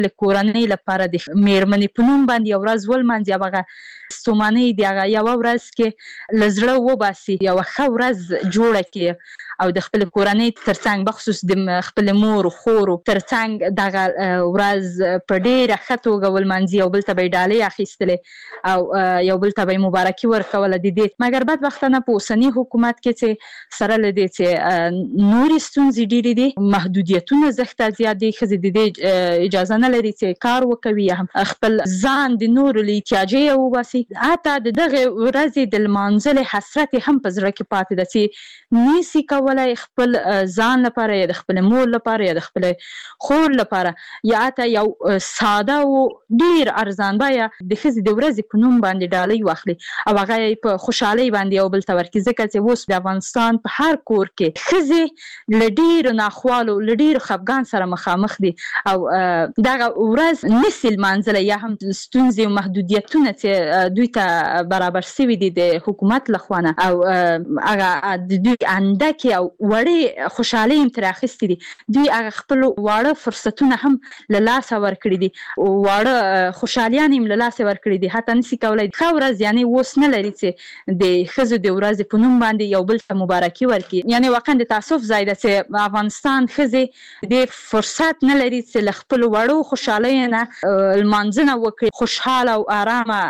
کورنۍ لپاره د میرمنې په نوم باندې یو ورځ ولمانځي، هغه ستومانۍ د هغه یوه ورځ کې له زړه وباسي، یوه ښه ورځ جوړه کړي او د خپل کورنۍ ترڅنګ بخصوص د خپل مور خورو ترڅنګ دغه ورځ په ډیره ښه توګه ولمانځي، یو بل ته به یې ډالۍ اخیستلې او یو بل ته به یې مبارکي ورکوله د دې. مګر بدبختانه په اوسني حکومت کې چې سره له دې چې نورې ستونزې ډېرې دي، محدودیتونه زښته زیات دي، ښځې د دې اجازه نه لري چې کار وکوي یا هم خپل ځان د نورو له احتیاجه وباسي. حتی د دغه ورځې د لمانځلې حسرت هم په زړه کې پاتې ده چې نشي کولی خپل ځان لپاره یا د خپل مور لپاره یا د خپل خور لپاره یا حتی یو ساده او ډیر ارزان بیه د ښځې د ورځې په نوم باندې ډالۍ واخلي او هغه یې په خوشحالۍ باندې یو بل ته ورکړي. ځکه چې اوس د افغانستان په هر کور کې ښځې له ډیرو ناخوالو له ډیرو خفګان سره مخامخ دي او دغه ورځ نشي لمانځلی یا هم ستونزې او محدودیتونه چې دوی ته برابر شوي دي د حکومت لخوا نه او هغه د دوی اندکې او وړې خوشحالۍ هم ترې اخیستې دي، دوی هغه خپل واړه فرصتونه هم له لاسه ورکړي دي، واړه خوشحالیان هم له لاسه ورکړي دي. حتی نشي کولی ښه ورځ یعنې اوس نه لري چې د ښځو د ورځې په نوم باندې یو بل ته مبارکي ورکړي. یعنې واقعا د تاسف ځای ده چې افغانستان ښځې د فرصت نه لري چې له خپلو وړو خوشحالیو نه لمانځنه وکړي، خوشحاله او ارامه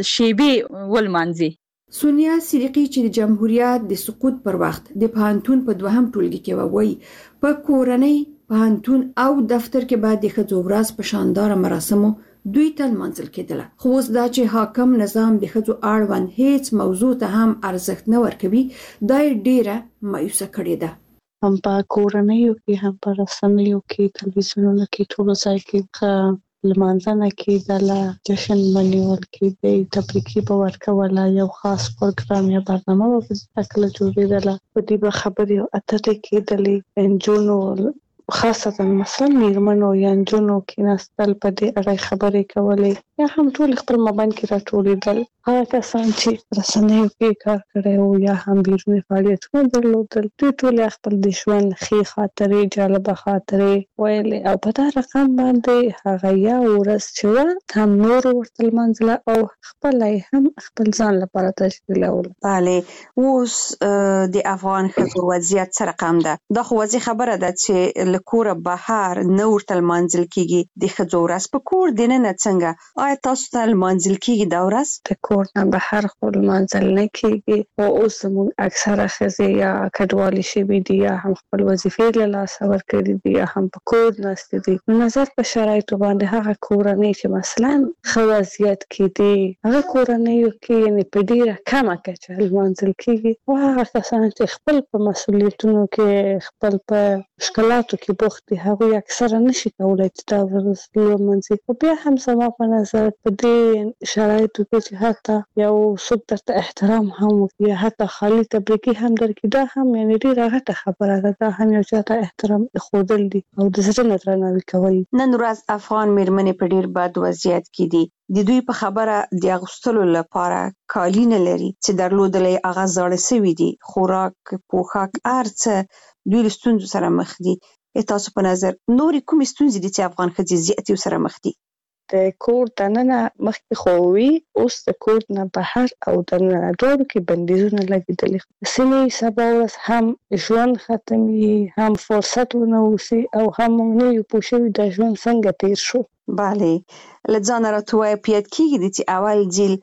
شیبې ولمانځي. سونیا صدیقی چې د جمهوریت د سقوط پر وخت د پوهنتون په دوهم ټولګي کې وایي په کورنۍ، پوهنتون او دفتر کې باید د ښځو ورځ په شانداره مراسمو دوی ته لمانځل کېدله. خو اوس دا چې حاکم نظام د ښځو اړوند هیڅ موضوع ته هم ارزښت نه ورکوي، دا یې ډیره مایوسه کړې ده. هم په کورنیو کې هم په رسنیو کې تلویزیونونو کې ټولو ځای کې لمانځنه کېدله، جشن منیول کېدی، تبریکي به ورکوله، یو خاص پروګرام یا برنامه به په کله جوړېدله، په دې به خبرې او اترې کېدلې. نجونو خاصتا مثلا میرمنو یا نجونو کېناستل په دې اړه خبرې کولې یا هم ټول خپل مابین کې راټولېدل. هغه کسان چې رسنیو کې کار کړی او یا هم بیروني فعالیتونه درلودل، دوی ټول خپل د ژوند ښې خاطرې، جالبه خاطرې ویلې او په دا رقم باندې هغه یا ورځ چې وه هم نور ورته لمانځله او خپله هم خپل ځان لپاره تشکیلوله. بله، اوس د افغان ښځو وضعیت څه رقم ده؟ دا خو واضح خبره ده چې له کوره بهر نه ورته لمانځل کېږي. د ښځو ورځ په کور دننه څنګه؟ آیا تاسو ته لمانځل کېږي دا ورځ؟ کور نه بهر خو لمانځل نه کېږي او اوس زموږ اکثره ښځې یا کډوالې شوي دي یا هم خپل وظیفې له لاسه ورکړي دي یا هم په کور ناستې دي. نظر په شرایطو باندې هغه کورنۍ چې مثلا ښه وضعیت کې دي، هغه کورنیو کې یعنې په ډېره کمه کچه لمانځل کېږي او هغه کسان چې خپل په مسؤلیتونو کې، خپل په مشکلاتو کې بوخت دي، هغوی اکثره نشي کولی چې دا ورځ لمانځي. خو بیا هم زما په نظر په دې شرایطو کې چې حتی یو څوک درته احترام هم وکړي یا حتی خالي تبریکي هم درکړي، دا هم یعنې ډېره غټه خبره ده. دا هم یو چاته احترام ښودل دي او د زړه نه درناوي کول. نن ورځ افغان میرمنې په ډېر بد وضعیت کې دي. د دوی په خبره د اغوستلو لپاره کالي نه لري چې درلودلی هغه زاړه سوي دي، خوراک، پوښاک، هر څه دوی له ستونزو سره مخ دي. تاسو په نظر نورې کومې ستونزې دي چې افغان ښځې زیاتې ورسره مخ دي؟ د کور دننه مخکې خو وي، اوس د کور نه بهر او دننه دواړو کې بندیزونه لګېدلي. ځینې سبا ورځ هم ژوند ختمي، هم فرصت ونه اوسي او هم موږ نه یو پوه شوي دا ژوند څنګه تیر شو. بله، له ځانه راته ووایه، په یاد کېږي چې اول ځل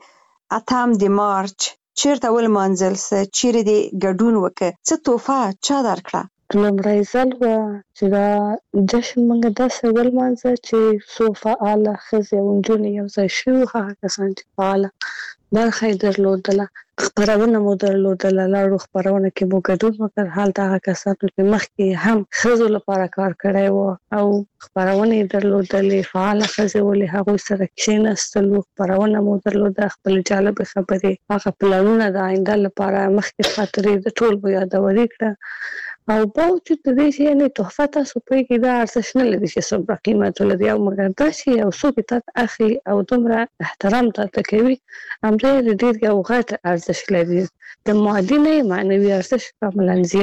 8 د مارچ چېرته ولمانځل سه؟ چیرې دې ګډون وکړه؟ څه تحفه چا درکړه؟ لومړی ځل وه چې دا جشن موږ داسې ولمانځه چې څو فعاله ښځې او نجونې یو ځای شوي، هغه کسان چې فعاله برخه یې درلودله، خپرونه مو درلودله، لاړو خپرونه کې مو ګډون وکړ. هلته هغه کسانو چې مخکې هم ښځو لپاره کار کړی و او خپرونه یې درلودلې، فعاله ښځې ولې هغوی سره کښېنستلو، خپرونه مو درلوده، خپل جالبې خبرې، هغه پلانونه د آینده لپاره، مخکې خاطرې د ټول به یادوري کړه. او باوجود د دې چې یعنې تحفه تاسو پوهېږئ دا ارزښت نه لري چې څومره قیمت ولري، او مګر دا چې یو څوک تا ته اخلي او دومره احترام تا ته کوي، همدا ډېر یو غټ ارزښت لري. د مادي نه معنوي ارزښت کاملا زیات.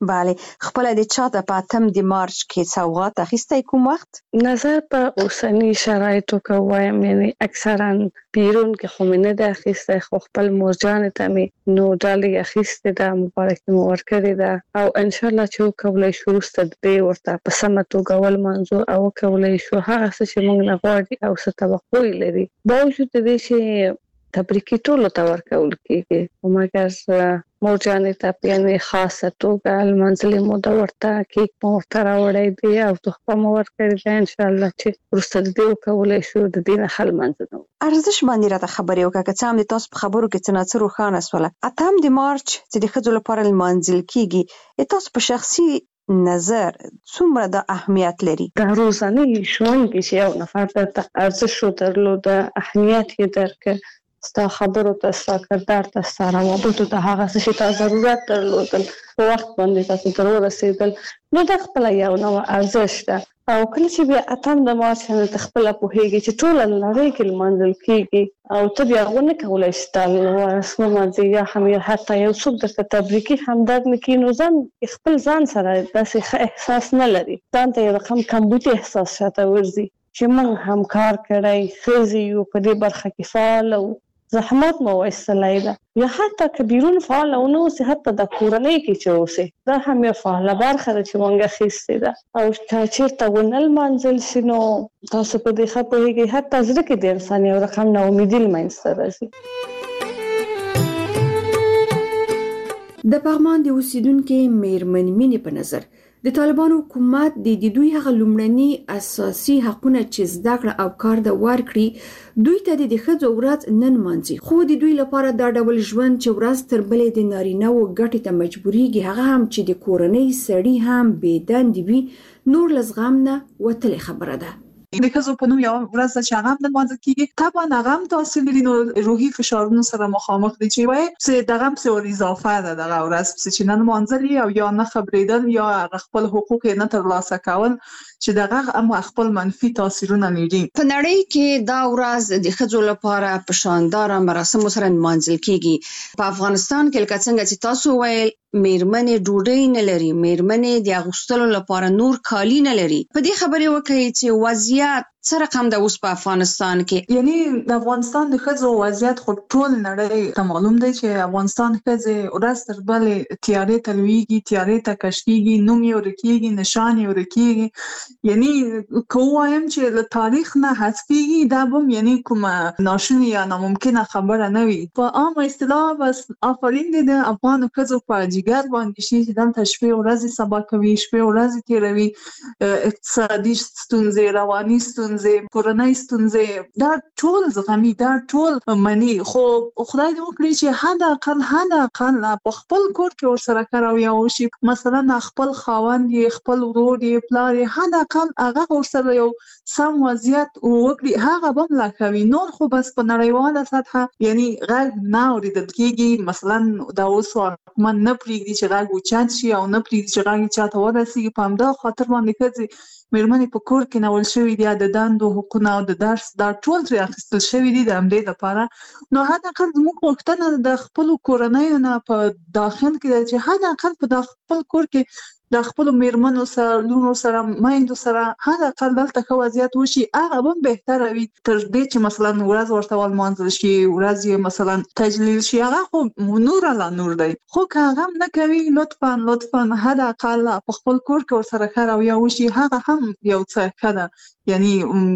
bale خپل د چاته په 8 د مارچ کې سوغات اخیستی کوم وخت نظر په اوسنی شرایطو کې وایم یعنی اکثرا بیرون کې خو نه د اخیسته خو خپل مورجان ته می نو ډالۍ اخیسته د مبارکي مور کړی دا او ان شاء الله چې کولای شو ستدې ورته په سمه توګه ول منځو او کولای شو هغه څه چې موږ نه غواړي او څه توقع لري باوجود دې چې تبریکی ټول ته ورکول کیږي او مګر مورجانې ته یعنی خاصه توګه المنزل مو د ورته کیک مو ورته راوړی دی او تحفه مو ورکړی دی ان شاء الله چې ورسته دې کولای شو د دې نه حل منځ نو ارزش باندې راته خبرې وکړه که څه هم د تاسو په خبرو کې څه نه څه روښانه شوله 8 د مارچ چې د ښځو لپاره المنزل کیږي تاسو په شخصي نظر څومره د اهمیت لري د روزانه ژوند کې چې یو نفر ته ارزش درلود اهمیت یې درک ستا خبرو ته ستا کردار ته ستا روابطو ته هغه څه چې تا ضرورت درلودل په وخت باندې تاسو ته ورسېدل نو دا خپله یو نوع ارزش ده او کله چې بیا 8 د مارچ نه خپله پوهېږي چې ټوله نړۍ کې لمانځل کېږي او ته بیا ونه کولی شې تا رسم لمانځي یا هم حتی یو څوک درته تبریکي همدرد نه کړي نو ځان خپل ځان سره داسې ښه احساس نه لري ځان ته یو رقم کمبودي احساس شاته ورځي چې موږ هم کار کړی ښځې یو په دې برخه کې فعال او زحمت مو وایستلی ده یا حتی که بیرون فعال او نه اوسې حتی د کورنۍ کې چې اوسې دا هم یو فعاله برخه ده چې موږ اخیستې ده او که چېرته ونه لمانځل شي نو تاسو په دې ښه پوهېږئ حتی زړه کې د انسان یو رقم ناامیدي لمنځته راځي د پغمان د اوسیدونکو میرمن مینې په نظر د طالبانو حکومت د دوی هغه لومړني اساسي حقونه چې زده کړه او کار د ورکړي دوی ته د ښځو ورځ نن مانځي خو د دوی لپاره دا ډول ژوند چې ورځ تر بلې د نارینه و ګټې ته مجبورېږي هغه هم چې د کورنۍ سړي هم بې دندې وي نور له زغم نه وتلې خبره ده د ښځو په نوم یو ورځ چې هغه هم لمانځل کېږي طبعا هغه هم تاثیر لري نو روحي فشارونو سره مخامخ دي چې وایي چې دغه هم څه اضافه ده دغه ورځ چې نه لمانځل او یا نه خبرېدل یا خپل حقوق نه ترلاسه کول چې دغه هم خپل منفي تاثیرونه لري په نړۍ کې دا ورځ د ښځو لپاره په شاندار مراسمو سره لمانځل کېږي په افغانستان کې لکه څنګه چې تاسو ویل میرمنې ډوډۍ نه لري میرمنې د اغوستلو لپاره نور کالي نه لري په دې خبرې وکړئ چې وضعیت څه رقم د اوس په افغانستان کې یعنی د افغانستان د ښځو وضعیت خو ټول نړۍ ته معلوم دی چې افغانستان ښځې ورځ تر بلې تیارې ته لویږي تیارې ته کش کېږي نوم یې ورک کېږي نشان یې ورک کېږي یعنی که ووایم چې له تاریخ نه حذف کېږي دا به یعنی کومه ناشونې یا ناممکنه خبره نه وي په عامه اصطلاح بس آفرین دی د افغان ښځو په جګر باندې شي چې دلته شپې ورځې سبا کوي شپې ورځې تېروي اقتصادي ستونزې رواني ستونزې کورنۍ ستونزې دا ټول زغمي دا ټول مني خو خدای دې وکړي چې حد اقل په خپل کور کې ورسره کار او یا وشي مثلا خپل خاوند یې خپل ورور یې پلار یې حد اقل هغه ورسره یو سم وضعیت وکړي هغه به لا کوي نور خو بس په نړیواله سطحه یعنی غږ نه اورېدل کېږي مثلا دا اوس حکومت نه پرېږدي چې غږ اوچت شي او نه پرېږدي چې غږ چاته ورسېږي په همدغه خاطر باندې ښځې میرمنې په کور کې نول شوي دي د دندو حقونه او د درس دا ټول ترې اخیستل شوي دي د همدې لپاره نو حد اقل زموږ غوښتنه د خپلو کورنیو نه په داخل کې ده چې حد اقل په خپل کور کې د خپلو میرمنو سره لونو سره میندو سره حد اقل دلته ښه وضعیت وشي هغه به بهتره وي تر دې چې مثلا ورځ ورته ولمانځل شي ورځ یې مثلا تجلیل شي هغه خو نور لا نور دی خو که هغه هم نه کوي لطفا حد اقل په خپل کور کې ورسره ښه رویه وشي هغه هم یو څه ښه ده یعنی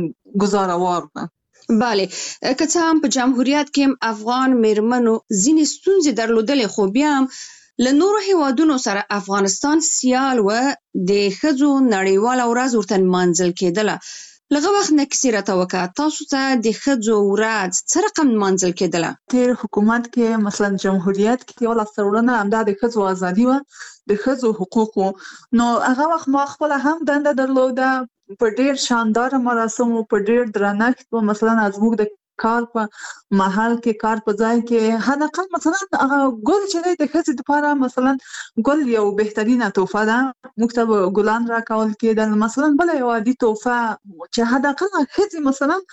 ګزاروار ده بله که څه هم په جمهوریت کې افغان میرمنو ځینې ستونزې درلودلې خو بیا هم له نورو هیوادونو سره افغانستان سیال و د ښځو نړیواله ورځ ورته لمانځل کېدله لږه وخت نه کیسې راته وکړه تاسو ته د ښځو ورځ څه رقم لمانځل کېدله تیر حکومت کې مثلا جمهوریت کې یو لاسته راوړنه همدا د ښځو ازادي وه د ښځو حقوقو نو هغه وخت ما خپله هم دنده درلوده په ډېر شاندار مراسمو په ډېر درنښت مثلا زموږ د کار په محل کې کار په ځای کې حد اقل مثلا ګل چې دی د ښځې لپاره مثلا ګل یو بهترینه تحفه ده موږ ته ګلان راکول کېدل مثلا بله یو عادي تحفه چې حد اقل ښځې مثلا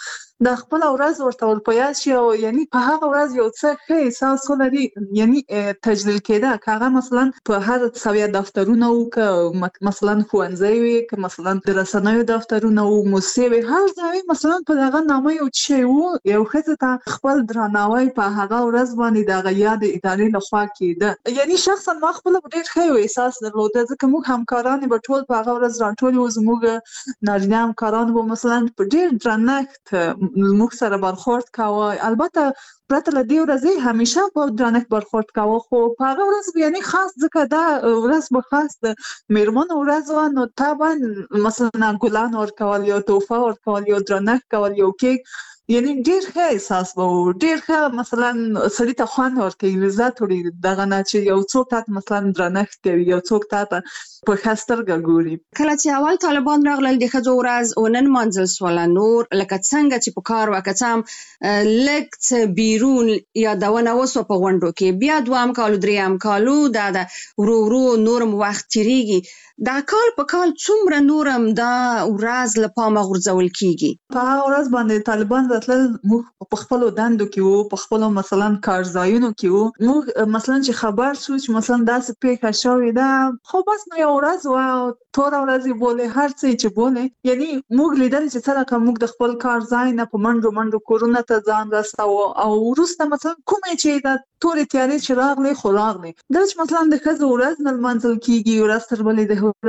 د خپل ورځ ورته ورپیاد شي او یعنی په هغه ورځ یو څه ښه احساس ولري یعنی تجلیل کېده که هغه مثلا په هر سویه دفترونه وو که مثلا ښوونځی وي که مثلا د رسنیو دفترونه وو موسسې وي هر ځای مثلا په دغه نامه یو شی وو یو ښځې ته خپل درناوی په هغه ورځ باندې د هغه یاد ادارې لخوا کېده یعنی شخصا ما خپله ډېر ښه احساس درلوده ځکه موږ همکاران به ټول په هغه ورځ راټول وو زموږ نارینه همکاران به مثلا په ډېر درنښت موږ سره برخورد کاوه البته پرته له دې ورځې همیشه په درنښت برخورد کاوه خو په هغه ورځ یعنی خاص ځکه دا ورځ به خاص د میرمنو ورځ وه نو طبعا مثلا ګلان ورکول یو تحفه ورکول یو درنښت کول یو کیک یعنی ډېر ښه احساس به و ډېر ښه مثلا سړي ته خوند ورکوي لذت وړي دغه نه چې یو څوک تا ته مثلا درنښت کوي یو څوک تا ته په ښه سترګه ګوري. کله چې اول طالبان راغلل د ښځو ورځ ونه نمانځل سوله نور لکه څنګه چې په کار وه که څه هم لږ څه بیرون یادونه وسوه په غونډو کې بیا دوهم کال درېیم کالو دا ورو ورو نورم وخت تېرېږي دا کال په کال څومره نورم دا ورځ له پامه غورځول کېږي. په هغه ورځ باندې طالبان راتلل موږ په خپلو دندو کې وو په خپلو مثلا کارځایونو کې وو موږ مثلا چې خبر شو چې مثلا داسې پیښه شوې ده خو بس نو یو ورځ وه توره ورځ یې بولې هر څه چې بولې یعنی موږ لیدل چې څرنګه موږ د خپل کار ځای نه په منډو کورونو ته ځان رساوه او وروسته مثلا کومې چې د تورې تیارې چې راغلې خو راغلې دا چې مثلا د ښځو ورځ نه لمانځل کېږي ورځ تر بلې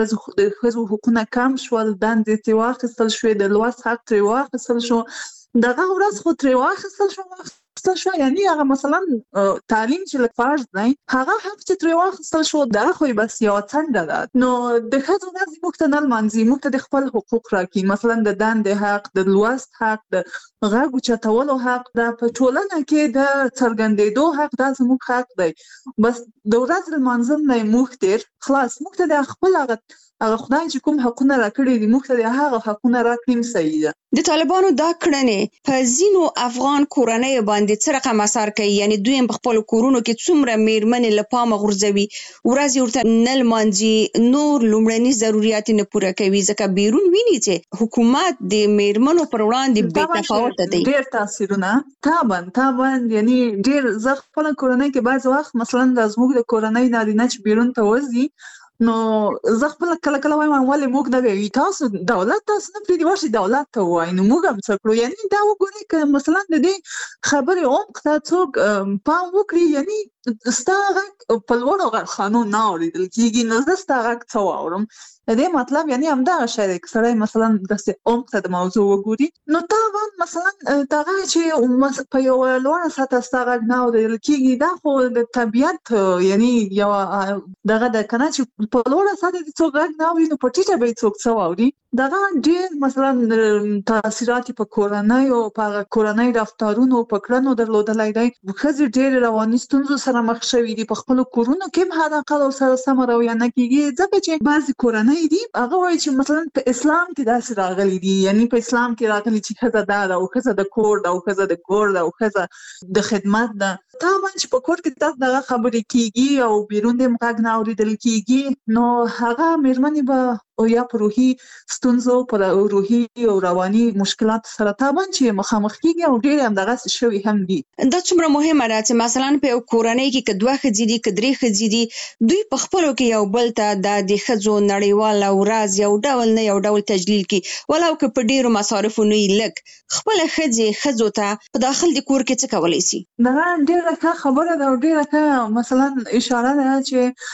د ښځو حقونه کم شول دندې ترې واخیستل شوې د لوست حق ترې واخیستل شو دغه ورځ خو ترې واخیستل شو یعنی هغه مثلا تعلیم چې فرض دی هغه حق چې ترې واخیستل شو دا خو بس یو څنډه ده نو د ښځو ورځ موږ ته نه لمانځي موږ ته د خپل حقوق راکړي مثلا د دندې حق د لوست حق د غږ اوچتولو حق دا په ټولنه کې د څرګندېدو حق دا زموږ حق دی بس د ورځ لمانځل نه موږ تېر خلاص موږ ته د خپل هغه خدای چې کوم حقونه راکړي دي موږ ته د هغه حقونه راکړي صحیح ده. د طالبانو دا کړنې په ځینو افغان کورنیو باندې څه رقم اثر کوي یعنی دوی په خپلو کورونو کې څومره میرمنې له پامه غورځوي ورځ یې ورته نه لمانځي نور لومړني ضرورت نه پوره کوي ځکه بیرون ویني چې حکومت د میرمنو پر وړاندې بې تفاوته دی. ډېر تاثیرونه طبعا یعنی ډېر زه خپله کورنۍ کې بعض وخت مثلا زموږ د کورنۍ نارینه چې بیرون ته وځي نو زه خپله کله وایم ولې موږ نه وایو تاسو دولت تاسو نه پرېږدي ورشئ دولت ته ووایي نو موږ هم څه کړو یعنی دا وګورئ که مثلا د دې خبرې عمق ته څوک پام وکړي یعنی ستا غږ په لوړو خانو نه اورېدل کېږي نو زه ستا غږ څه واورم د دې مطلب یعنی همدغه شی دی که سړی مثلا داسې عمق ته د موضوع وګوري نو طبعا مثلا دغه چې په یوه لوړه سطحه ستا غږ نه اورېدل کېږي دا خو د طبیعت یعنی یوه دغه ده که نه چې په لوړه سطحه دې څوک غږ نه اوري نو په ټیټه به یې څوک څه واوري دغه ډېر مثلا تاثیرات په کورنیو په هغه کورنۍ رفتارونو په کړنو درلودلی دی ښځې ډېرې رواني ستونزو سره مخ شوي دي په خپلو کورونو کې هم حداقل ورسره سمه رویه نه کېږي ځکه چې بعضې کورنۍ دي هغه وایي چې مثلا په اسلام کې داسې راغلي دي یعنی په اسلام کې راغلي چې ښځه دا ده او ښځه د کور ده او ښځه د کور ده او ښځه د خدمت ده طبعا چې په کور کې تاسو دغه خبرې کېږي او بیرون دې هم غږ نه اورېدل کېږي نو هغه مېرمنې به یا په روحي ستونزو په روحي او رواني مشکلات سره طبعا چې مخامخ کېږي او ډېرې همدغسې شوي هم دي. دا څومره مهمه ده چې مثلا په یو کورنۍ کې که دوه ښځې دي که درې ښځې دي دوی په خپلو کې یو بل ته د ښځو نړیواله ورځ یو ډول نه یو ډول تجلیل کړي ولو که په ډېرو مصارفو نه وي لږ خپله ښځو ته په داخل د کور کې څه کولی شي. دغه ډېره ښه خبره ده او ډېره ښه مثلا اشاره ده چې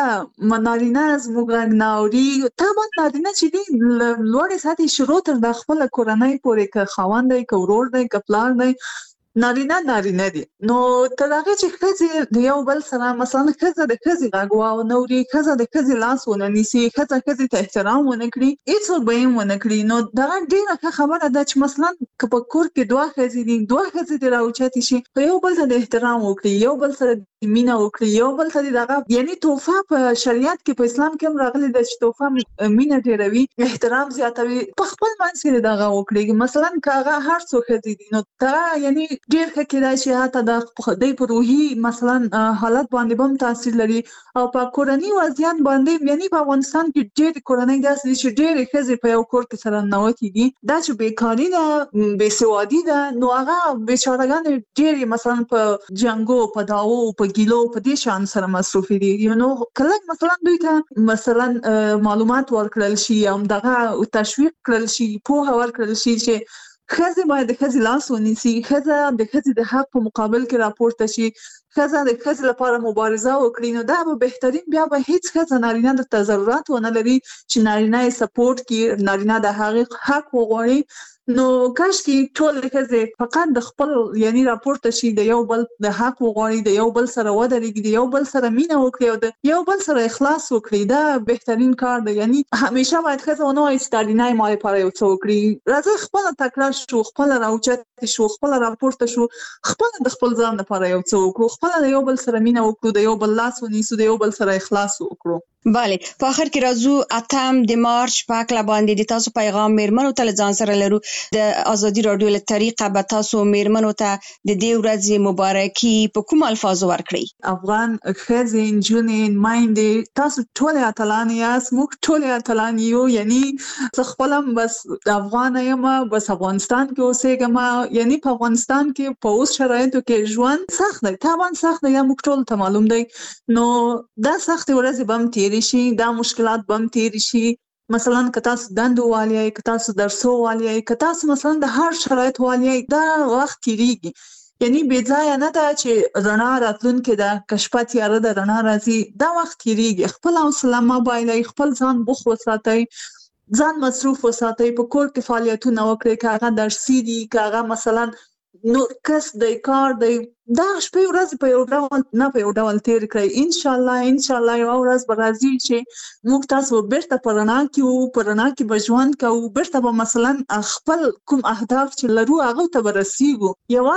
که نارینه زموږ غږ نه اوري طبعا نارینه چې دي لوړې سطحې شروع تر د خپله کورنۍ پورې که خاوند دی که ورور دی که پلار دی نارینه دي نو تر هغې چې ښځې د یو بل سره مثلا ښځه د ښځې غږ ونه اوري ښځه د ښځې لاس ونه نیسي ښځې ته احترام ونه کړي هېڅوک به یې ونه کړي نو دغه ډېره ښه خبره ده چې مثلا که په کور کې دوه ښځې دي دوه ښځې دې راوچتې شي یو بل ته د احترام وکړي یو بل سره مینا وکړي یو بل ته دغه یعنی توفه په شریعت کې په اسلام کې هم راغلي د توفه مینا ډیروي احترام زیاتوي په خپل منځ کې دغه وکړي مثلا کاغه هر څوک دي نو تا یعنی ډیر کېدای شي هاته د خدای په روحي مثلا حالت باندې هم تاثیر لري او په کورنۍ وضعیت باندې یعنی په افغانستان کې ډېر کورنۍ داسې چې ډېر ښځې په یو کور کې سره نوتی دي دا چې بیکاری ده بې سوادي ده نو هغه بیچارهګان ډېر مثلا په جنگو په داو په ګیلو په دې شان سره مصروف دي نو کله مثلا دوی ته مثلا معلومات ورکړل شي او دغه تشویق کړل شي په ورکړل شي چې خزه باید د خزه لاس ونیسي خزه د خزه د حق په مقابل کې راپورته شي خزه د خزه لپاره مبارزه وکړي نو دا به بهترین بیا به هیڅ خزه نارینه د ضرورت ونه لري چې نارینه یې سپورټ کړي نارینه د هغه حق وغواړي نو کاش کې ټول خزه فقط د خپل یعنی راپورته شي د یو بل د حق وغواړي د یو بل سره ودرېږي د یو بل سره مینه وکړي او د یو بل سره اخلاص وکړي دا بهترین کار دی یعنی همیشه باید خزه ونه استادینه ما لپاره یو څه وکړي راځي خپل تکرار شو خپل راوچت شو خپل راپورته شو خپل د خپل ځان لپاره یو څه وکړو خپل د یو بل سره مینه وکړو د یو بل لاس ونیسو د یو بل سره اخلاص وکړو بله په اخر کې راځو اتم د مارچ په اکلا باندې د تاسو پیغام میرمنو ته ځان سره لرو د ازادي رادیو له طریقه به تاسو میرمنو ته د دې ورځې مبارکي په کوم الفاظ ورکړي افغان ښځې نجونې میندې تاسو ټول اتلان یاست موږ ټول اتلان یو یعنی زه خپلم بس د افغان یم بس افغانستان کې اوسېږم یعنی په افغانستان کې په اوس شرایطو کې ژوند سخت دی طبعا سخت دی موږ ټول ته معلوم دی نو دا سخت ورځې بم تیر شي دا مشکلات بم تیر شي مثلا که تاسو دندو والی که تاسو درسو والی که تاسو مثلا د هر شرایط والی دا وخت تیریږي یعنی بې ځایه نه ده چې رڼا راتلونکې ده که شپه تیاره ده رڼا راځي دا وخت تیریږي خپل حوصله مه بایلئ خپل ځان بوخت وساتئ ځان مصروف وساتئ په کور کې فعالیتونه وکړئ که هغه درسي دي که هغه مثلا نور کس دی کار دی دا شپې ورځ په یو ډول نه په یو ډول تیر کړئ ان شاء الله یو ورځ به راځي چې موږ تاسو بیرته په رڼا کې به ژوند کوو بیرته به مثلا خپل کوم اهداف چې لرو هغه ته به رسیږو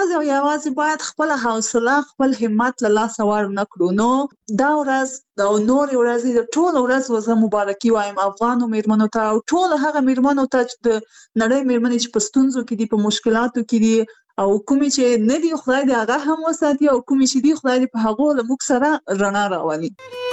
یوازې باید خپل حوصله خپل همت له لاسه ورنه کړو نو دا ورځ او نور ورځې د ټول ورځ وزه مبارکي وایم افغانو میرمنو ته او ټول هغه میرمنو ته چې د نړۍ میرمنې چې په ستونزو کې دي په مشکلاتو کې دي او کومې چې نه دی خدای دې هغه هم وساتي او کومې چې دی خدای دې په هغو له موږ سره رڼا راولي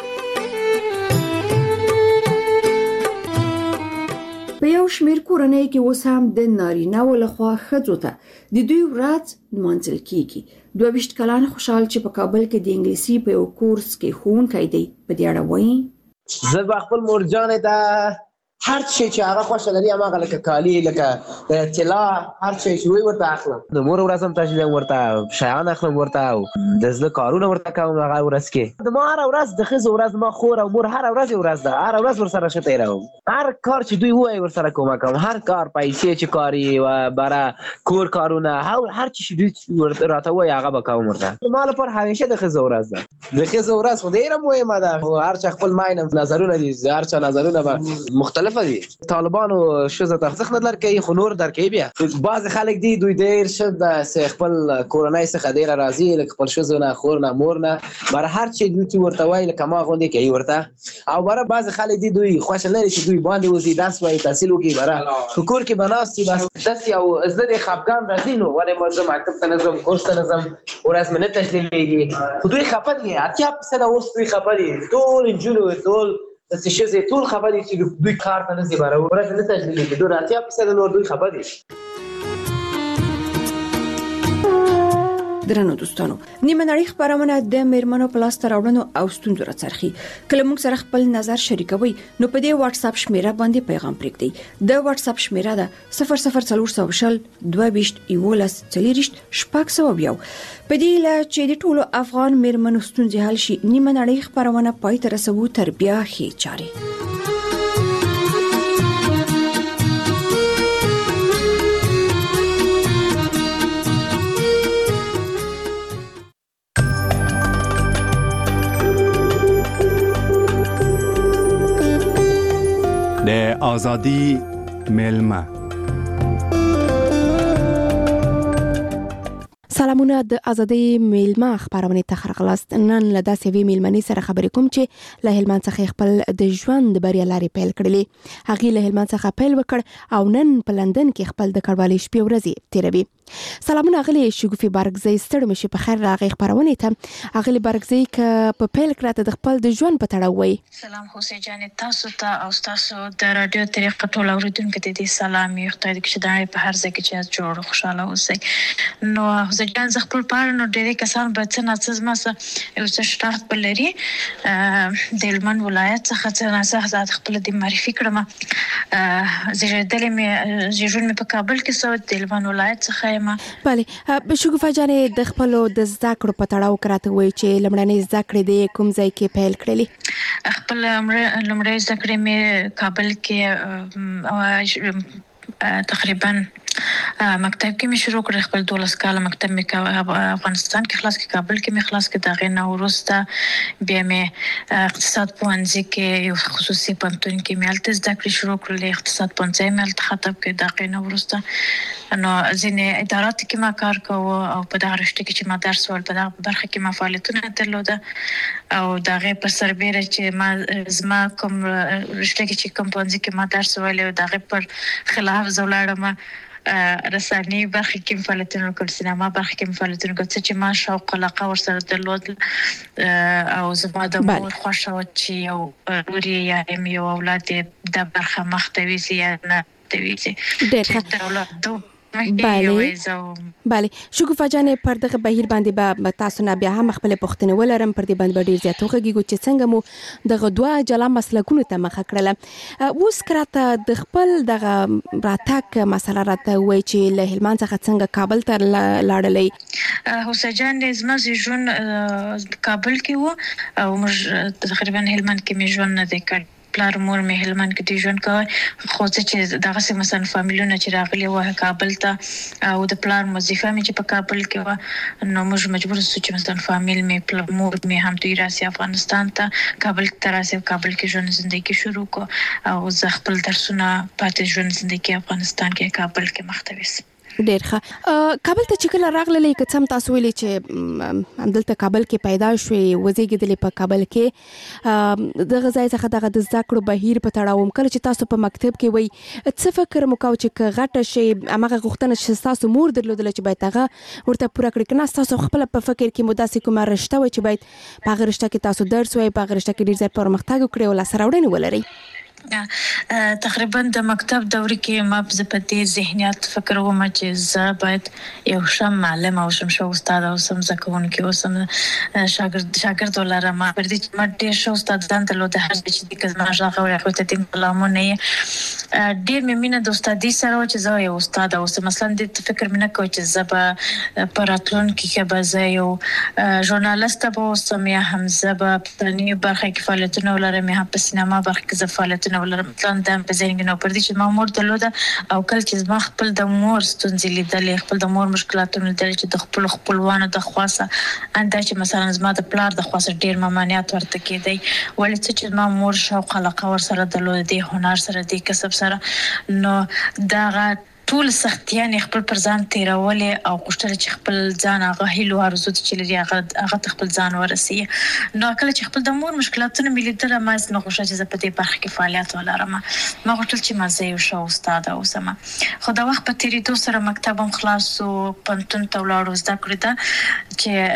په یو شمېر کورنۍ کې اوس هم د نارینه‌و لخوا ښځو ته د دوی ورځ نمانځل کیږي 22 کلن خوشحال چې په کابل کې د انګلیسي په یو کورس کې ښوونکی دی په دې اړه وایي زه به خپل مورجانې ته هر شي چې هغه خوښه لري هماغه لکه کالي لکه طلا هر شي چې وي ورته اخلم د مور ورځ هم تشریح ورته شیان اخلم ورته او د زړه کارونه ورته کوم هغه ورځ کې د ما هر ورځ د ښځو ورځ ما خور او مور هر ورځ ورځ ده هر ورځ ورسره ښه تېروم هر کار چې دوی وایي ورسره کومک کوم هر کار پیسې چې کاري و برا کور کارونه هر چې دوی راته وایي هغه به کوم ورته ما لپاره همیشه د ښځو ورځ ده د ښځو ورځ خو ډېره مهمه ده هر چا خپل ماینه نظرونه دي هر چا نظرونه به مختلف دي طالبانو شوزه تخصیص نه درکې خو نور درکې بیا بعض خلک دي دوی ډېر شد خپل کورنۍ څخه ډېر راضي لکه خپل شوزه نه خور نه مور نه بر هر چی دوی ورته وایي لکه ما غوندې کوي ورته او بر بعض خلک دي دوی خوښ نه لري چې دوی باندې وځي درس وایي تحصیل وکړي بر کور کې بناستي بس داسې او زه د خفګان راځي نو ولې ما زه مکتب ته نه ځم کورس ته نه ځم ورځ مې نه تشلیمېږي خو دوی خفه دي 80% اوس دوی خفه دي ټول نجونې ټول داسې ښځې ټول خفه دي چې دوی کار ته نه ځي باره ورځ نه تشلیمېږي دوی 80% نور دوی خفه دي درنو دوستانو نیمه نړۍ خبرونه د میرمنو په لاس راوړنو او ستونزو راڅرخي کله موږ سره خپل نظر شریکوي نو په دې واتس اپ شمیره باندې پیغام پرېږدئ د واتس اپ شمیره ده 0040 22 11 40 شپږ سوه بیاو په دې لا چې د ټولو افغان میرمنو ستونزې حل شي نیمه نړۍ خبرونه پای ته رسوو تر بیا ښې چارې د آزادی ملمه سلامونه د ازادي میلمه خبرونه ته خرغلاست. نن له داسې وی میلمنې سره خبرې کوم چې له هلمند څخه خپل د ژوند بریا لارې پیل کړلې. هغه له هلمند څخه پیل وکړ او نن په لندن کې خپل د کډوالۍ شپې ورځې تیروي. سلامونه غلي شګوفي بارګزی ستړي مشي په خیر راغی خبرونه ته اغلی بارګزی ک په پیل کړه د خپل د ژوند په تړاو وای. سلام حسین جان تاسو ته او تاسو د رادیو طریقه ټول اوریدونکو ته د سلام یو خدای دې چې دا په هر ځای کې چې جوړ خوشاله اوسئ. نو حسین جان زه خپل پاره نو ډېر کسان به څه ناڅه ماسه یو څه شتاف بلري د هلمند ولایت څخه څه ناڅه زاد خپل د معرفي کړم زه دلې مې ژوند مې په کابل کې سو د هلمند ولایت څخه بله شګوفه جانې د خپل د زده کړو په تړاو کراته وای چې لمړنۍ زده کړې د کوم ځای کې پیل کړلې؟ خپل لمړنۍ زده کړې مې کابل کې تقریبا مکتب کې مې شروع کړ. خپل 12 کال مکتب مې افغانستان کې خلاص کې کابل کې مې خلاص کې دا غي نو وروسته بیا مې اقتصاد پوهنځي کې یو خصوصي پوهنتون کې مې الته زده کړې شروع کړل. اقتصاد پوهنځي مې الته ختم کې دا غي نو وروسته نو ځینې ادارات کې ما کار کوو او په دغه رشته کې چې ما درس ول په دغه برخه کې ما فعالیتونه درلوده او دا غي پر سربېره چې ما زما کوم رشته کې چې کوم پوهنځي کې ما درس ول دا غي پر خلاف زولاړم رساني برخه کې فعالیتونه کوم سینما برخه کې فعالیتونه کوم چې ما شوق علاقه ورسره درلود او زما د مور خوښه و چې یو وري یا یو اولاد د برخه مختوي سي یا نه توي سي ډېر بله شګوفه جانې پر دغه بهیر باندې به تاسو نه بیا هم خپل پوښتنه ولرم پر دې باندې ډیر زیات وګورئ چې څنګه مو دغه دوه جلا مسلکونو ته مخه کړل. اوس کراته د خپل دغه راتګ مسله راته وای چې له هلمند څخه څنګه کابل ته لاړلې؟ حسین جان زما ژوند کابل کې و او موږ تقریبا هلمند کې مې ژوند نه دی کړ. پلار مور مې هلمند کې ژوند کوي خو چې دغه سم مثلا فامیلونه چې راغلي و کابل ته او د پلار وظیفه مې چې په کابل کې و نو موږ مجبور شو چې مثلا فامیل مې مور مې هم دوی راسي افغانستان ته کابل ته راسي کابل کې ژوند زندگی شروع کو او زه خپل درسونه پاتې ژوند زندگی افغانستان کې کابل کې مختوي. ډېر ښه. کابل ته چې کله راغللې که څه تاسو ویلي چې همدلته کابل کې پیدا شوې وزېږېدلې په کابل کې دغه ځای څخه دغه د زده کړو بهیر په تړاو کله چې تاسو په مکتب کې وای څه فکر مو کاوه چې غټه شي هغه غوښتنه چې تاسو مور درلودله چې باید هغه ورته پوره کړی کنه تاسو خپل په فکر کې مو داسې کومه رشته وای چې باید په هغه رشته کې تاسو درس وای په هغه رشته کې ډېر زیات پرمختګ وکړي او لاسته راوړنې ولري؟ تقریبا د مکتب دوري کې ما په دې ذهنیت فکر وم چې زه باید یو شم معلم او شم شو استاد او سم زکون کې اوسم شاګرد ولرم. پر دې چې ما ډېر شو استادان ته لوده هر چې د کزما ژغه ورته ټیم کلامونه ډېر مې مینه د استادي سره چې زه یو استاد اوسم. مثلا د فکر مینه کوم چې زه به پراتلون کې به زه یو ژورنالیست به اوسم یا هم زه به په نی برخه کې فعالیتونه ولرم یا په سینما برخه کې زه فعالیتونه ولرم. پلان په ذهن کې نو پر دې چې ما مور درلوده او کله چې ما خپل د مور ستونزې لیدلې خپل د مور مشکلاتونه لیدلې چې د خپلوانو د خواصه انده چې مثلا زما د پلار د خواصه ډیر ممانعت ورته کېدی ولې چې ما مور شوق علاقه ور سره درلوده د هنر سره د کسب سره نو دا ټول سختيان خپل پر ځان تیرولې او غوښتل چې خپل ځان هغه هیلو ارزو چې لري هغه خپل ځان ورسي. نو کله چې خپل د مور مشکلاتونه ملیدل ما نه غوښتل چې په دې برخه کې فعالیت ولرم. ما غوښتل چې ما زه یو شو استاد اوسم. خو دا وخت په تیریدو سره مکتب هم خلاص او پنتون ته ولاړو زده کړې ده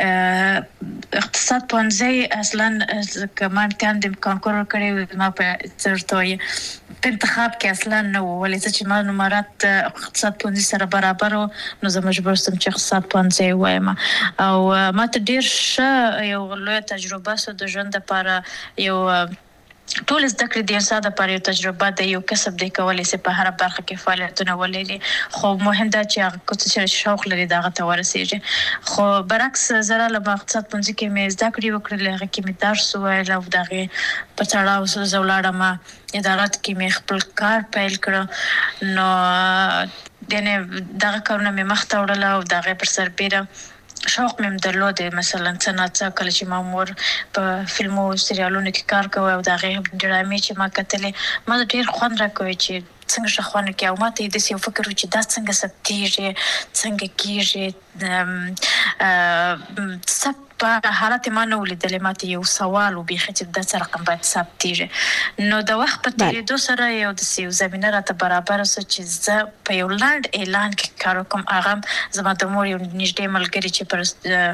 چې اقتصاد پوهنځي اصلا کما امتحان د کانکور کړی ما په چرتوي په انتخاب کې اصلا نو ولې چې ما نمرات اقتصاد پوهنځي سره برابر نو زه مجبور سم چې اقتصاد پوهنځي وایم او ما ته ډیر ښه یو لوی تجربه سو د ژوند لپاره یو ټول زده کړې د انسان لپاره یو تجربه ده یو کسب دی کولای شي په هر برخه کې فعالیتونه ولري خو مهم ده چې هغه څه چې شوق لري دغه ته ورسیږي. خو برعکس زره له اقتصاد پوهنځي کې مې زده کړې وکړل هغه کې مې درس وویل او دغه په تړاو زه ولاړم ادارات کې مې خپل کار پیل کړ نو دنه دغه کارونه مې مخ ته وړل او دغه پر سربېره شوق مې درلود مثلا څنګه کله چې ما مور په فلمو سریالونو کې کار کوي او دغه ډرامې چې ما کتلې ما ډېر خوند راکوي چې څنګه شخوانه کې او ماته د یو فکر چې دا څنګه ثبتېږي څنګه کېږي ثبت په حالت ما نه ولیدلې ماته یو سوال وبېخي چې دا څه رقم باید ثبتېږي نو د وخت په تېرېدو سره یو داسې یو زمینه راته برابره سوه چې زه په یو لنډ اعلان کې کار وکړم هغه زما د مور یو نږدې ملګري چې پر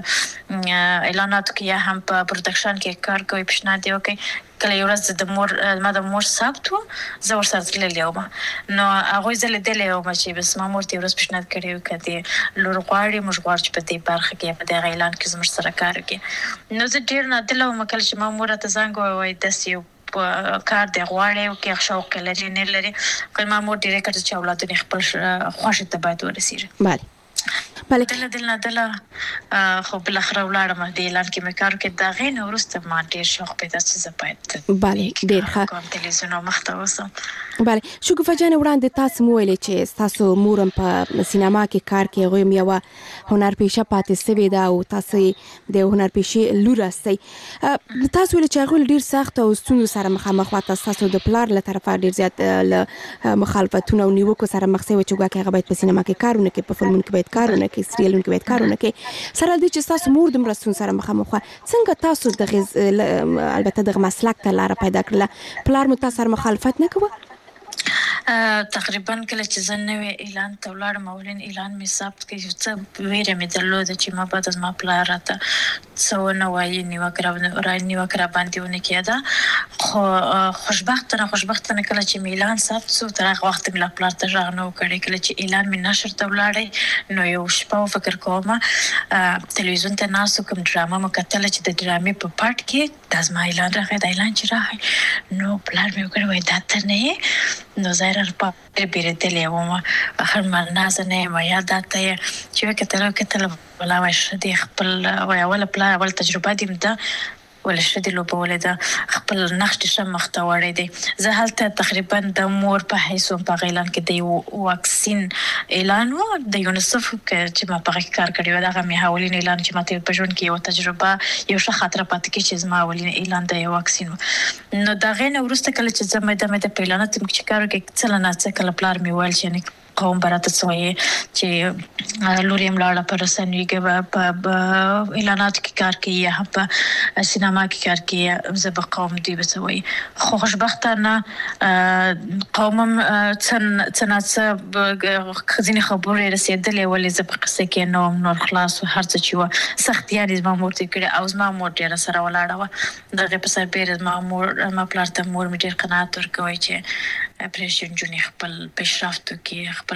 اعلاناتو کې یا هم په پروډکشن کې کار کوي پیشنهاد یې وکړ کله یو ورځ ما د مور ثبت و زه ورسره تللې وم نو هغوی زه لیدلې وم چې بس ما مور ته یو ورځ پیشنهاد کړی و که دې لور غواړي موږ غواړو چې په دې برخه کې یا په دغه اعلان کې زموږ سره کار وکړي نو زه ډېر نادله وم کله چې ما مور راته زنګ ووایي داسې یو کار دی غواړي او کې شوق لري نه لري کله ما مور ډېرې کړه چې اولادونه خپل خوښې ته باید ورسېږي بله دله خو بالاخره ولاړم د اعلان کې مې کار وکړ د هغې نه وروسته ما ډېر شوق پیدا چې زه باید ډېر ښه تلویزیون مخته اوسم بله شګوفه جانې وړاندې تاسو مو ویلې چې ستاسو مور هم په سینما کې کار کوي هغوی هم یوه هنرپیشه پاتې سوې ده او تاسو د هنرپیشې لور هستئ تاسو ویلې چې هغوی ډېر سخت او ستونزو سره مخامخ وه تاسو د پلار له طرفه ډېر زیات له مخالفتونو او نیوکو سره مخ شوی چې ګواکې هغه باید په سینما کې کار ونه کړي په فلمونو کې باید کار ونه کړي سریالونو کې باید کار ونه کړي سره دې چې ستاسو مور دومره ستونزو سره مخامخ وه څنګه تاسو البته دغه مسلک ته لاره پیدا کړله پلار مو تاسو سره مخالفت نه کوه تقریبا کله چې زه نوې اعلان ته ولاړم اولین اعلان مې ثبت کړ څه ویره مې درلوده چې ما بعد زما پلار راته څه ونه وایي نیوکه راباندې ونه کېده خو خوشبختانه کله چې مې اعلان ثبت شو تر هغه وخته مې لا پلار ته غږ نه و کړی کله چې اعلان مې نشر ته ولاړی نو یو شپه فکر کوم تلویزیون ته ناست کوم ډرامه مې کتله چې د ډرامې په پټ کې دا زما اعلان راغی دا اعلان چې راغی نو پلار مې وکړ وایي دا ته نه نو ظاهرا په بیرېدلې وم اخر نازه نه یم یا دا ته چې وکتل ولا وای شدې خپل وای اول تجربه دې ده ولا شدې لوبولې ده خپل نقش شه مخته وړې دي زه هلته تقریبا د مور په حیث په اعلان کې د واکسین اعلان و د یونیسف چې ما په کار کړی و دا مې اولین اعلان چې ماته په ژوند کې یو تجربه یو ښه خاطره پاتې کې چې زما اولین اعلان د واکسین نو دا غینه ورسته کله چې زما د اعلانات کې کار وکړ څلنه کله پلار مې ویل چې قوم براته سوې چې لوریم لاړه پر رسنیو کې په اعلانات کې کار کوي یا په سینما کې کار کوي زه به قوم دی بسوي خو خوشبختانه قومم څنګه خزینه خبرې رسیدلې ولې زه په قصه کې نور خلاص هر څه چې و سخت یاري زما مور ته کړه او زما مور ډیره سره ولاړه و دغه په سر بیر زما پلار ته مور مې ډیر قناعت ورکوي چې پرېشن جونې خپل پیشرفتو کې خپل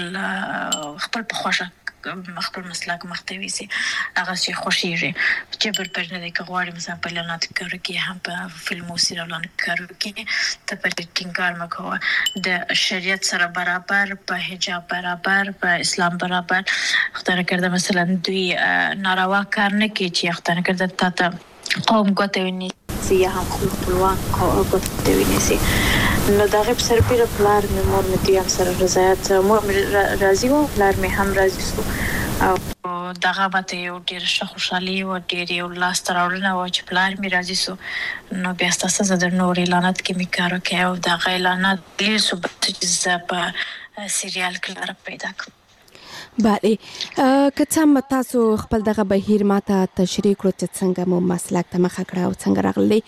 په خوښه خپل مسلک مختوي سي هغه شي خوشيږي چې پر نه د کوړې مثلا په لعنت کړو کې هم په فلمو سریالونو کړو کې ته پر ټینګار مکوه د شریعت سره برابر په حجاب برابر په اسلام برابر اختیار کړه مثلا دوی ناروا کار نه کوي چې اختیار کړه ته قوم کوتوي یا هم خپلوان کوتوي نسی نو دا غیب سرپیر پلار مې مور مې دیام سره رضایت مور مې راضي و پلار مې هم راضي شو او دغه به یو ډیر خوشحالي او ډیر یو لاس تراوړنه و چې پلار مې راضي شو نو بیا ستاسو د نور اعلانات کې مې کار وکړ او دا اعلانات ډیر ثبت چې په سریال کې لار پیدا کړ بله که څه تاسو خپل دغه بهیر ماته تشریح کړو چې څنګه مو مسلک ته مخه کړه او څنګه راغلی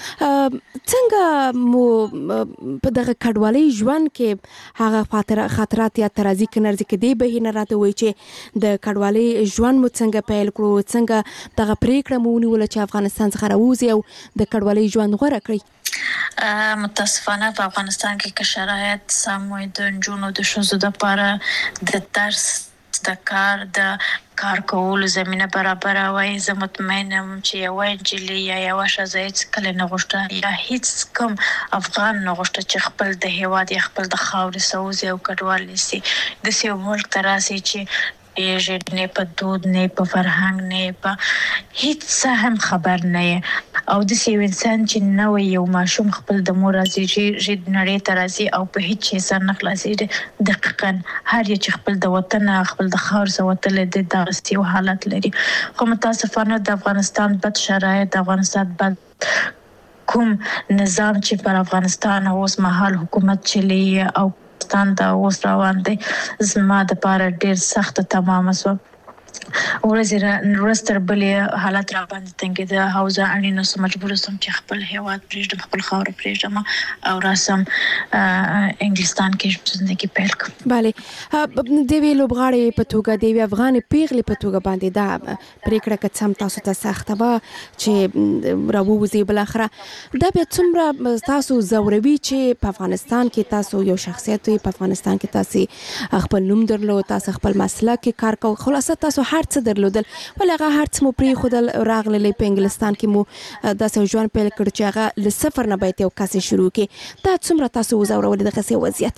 څنګه مو په دغه کډوالۍ ژوند کې هغه خاطرات یا ترازی کنرځي کې دی بهیر نه راته وایي چې د کډوالۍ ژوند مو څنګه پیل کړو څنګه دغه پریکړه مو ونیوله چې افغانستان څخه راوځي او د کډوالۍ ژوند غوره کړئ متاسفانه په افغانستان کې که شرایط سم وي د نجونو د ښځو لپاره د درس د کار کولو زمینه برابر وي زه مطمئنه یم چې یو نجلۍ یا یو ښځه هیڅ کله نه غوښته یا هیڅ کوم افغان نه غوښته چې خپل د هیواد یا خپل د خاورې سوځي او کډوال نشي داسې یو ملک ته راسي چې نه په دود نه په فرهنګ نه په هیڅ هم خبر نه او د یو انسان چې نو یو ماشوم خپل د مور راځي چې نړۍ ته راځي او په هیڅ شي سره نه خلاصي دقیقاً هر یو چې خپل د وطن خپل د خاور سره وتل د دغستي حالت لري خو متاسفانه د افغانستان بد شرایط د افغانستان بد کوم نظام چې پر افغانستان اوس مهال حکومت چلی او افغانستان ته اوس روان دی زما د پاره ډیر سخت تمامه سو ورځ تر بلې حالت را باندې تنګېده حوزه اړینه سو مجبور سم چې خپل هیواد پرېږدم خپل خاور پرېږدم او راسم انګلستان کې ژوند پیل کړم. bale د وی لوبغاړي په توګه د افغان پیغلې په توګه باندې دا پریکړه کڅم تاسو ته سخته به چې راووزي بل اخره دا به څومره تاسو زوروي چې په افغانستان کې تاسو یو شخصیت په افغانستان کې تاسو خپل نوم درلود تاسو خپل مسلک کې کار کول خلاصه تاسو هر څه درلودل ولغه هر څه مو پری خودل راغلې په انګلستان کې مو د ژوند پیل کړ چې هغه ل صفر نه باید یو کس شروع کې دا څومره تاسو وزورول د قصې وضعیت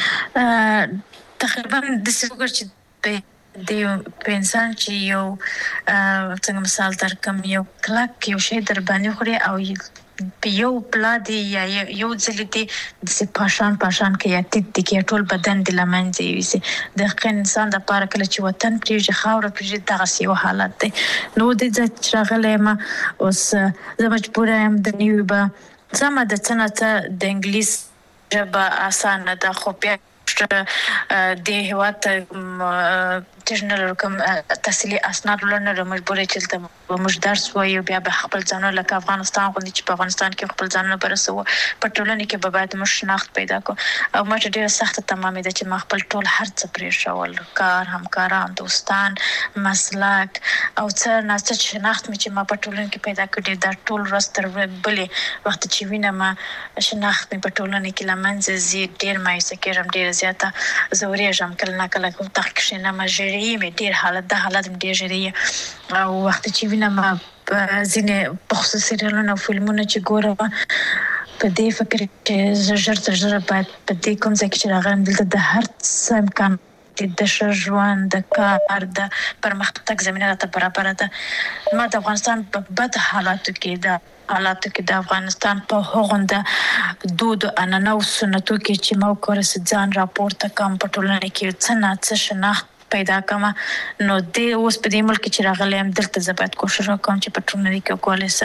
تقریبا د څه چې د انسان چې یو څنګه مثال درکم یو کلک یو شی در باندې خوري او یو پلادي یا یو ځلتي د پاشان کې یا تیت کې ټول بدن د لمنځي وي د انسان د پاره کله چې وطن پریږي خاور پریږي دغه یو حالت دی نو د ځغلې ما اوس زه مجبور یم د نیوبه زما د څنګه د انګلیس ژبه اسانه ده خو بیا د هیواد تجنل کوم تحصیلي اسناد لرنه مجبور چې ته موږ درس وایو بیا به خپل ځانونه لکه افغانستان غوندي چې په افغانستان کې خپل ځانونه برسو په ټولنه کې به باید موږ شناخت پیدا کو او ماته ډیره سخت تمامه ده چې ما خپل ټول هر څه پرې شول کار همکاران دوستان مسلک او څه نه څه شناخت مې چې ما په ټولنه کې پیدا کړې دا ټول راستر بلې وخت چې وینم شناخت مې په ټولنه کې لمنځه زی ډیر مایوسه کېږم ډیر زیاته زورېږم کله نه کله کوم تحقیق نه مجري مې ډیر حالت مې ډیر جری او وخت چې وینم ځینې په خصوص سریالونه او فلمونه چې ګورم په دې فکر کې زړه باید په دې کوم ځای کې چې راغلم دلته د هر څه امکان د ژوند د کار د پرمختګ زمينه راته برابر ده ما د افغانستان په بد حالاتو کې د افغانستان په هغونده دود انانو سنتو کې چې مو کورس ځان راپورته کوم په ټولنه کې څه شناخت پیدا کما نو د اوس په دې ملک چې راغلم دلته زبات کوشش وکم چې په ټولنه کې کولای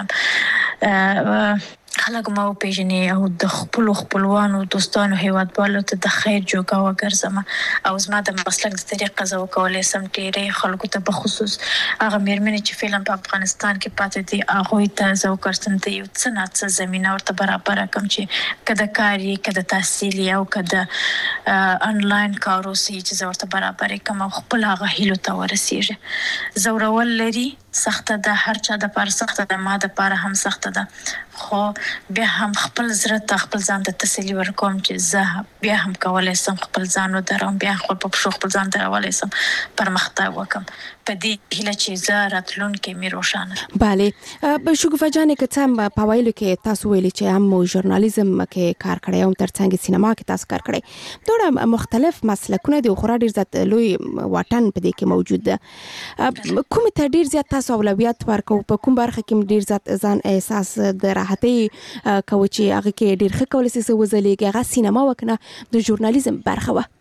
سم خلک مو پیژنې او د خپلوانو دوستانو هیوادوالو ته د خیر جوګه وګرځم او زما د مسلک د طریقه زو کولای سم ډېرې خلکو ته په خصوص هغه میرمنې چې فعلا په افغانستان کې پاتې دي هغه ته زو کړتم ته یو څه نه څه زمينه ورته برابر کوم چې کده کاری کده تحصیل او کده انلاین کارو سي چې ورته برابر کوم خپل هغه هیلو ته ورسیږي زورول لري سخته ده هر چا د پر سخته ده ما د پر هم سخته ده خو بیا هم خپل زړه ته خپل ځان ته تسلی ورکوم چې زه بیا هم کولای سم خپل ځان ودرم بیا خپل ځان درولای سم پرمختګ وکم په دې هله چې زه راتلونکي مې روښانه bale شګوفه جان که څم په ویلو کې تاسو ویلي چې هم ژورنالیزم کې کار کړی او ترڅنګ سینما کې تاسو کار کړی ډېر مختلف مسلکونه دي خو ډېر زیات لوی واټن په دې کې موجود ده کوم ته ډېر زیات تاسو اولویت ورکو په کوم برخه کې ډېر زیات ځان احساس د راحتي کوي چې هغه کې ډېر ښه کولای شي وزلېږي هغه سینما وکنه د ژورنالیزم برخه و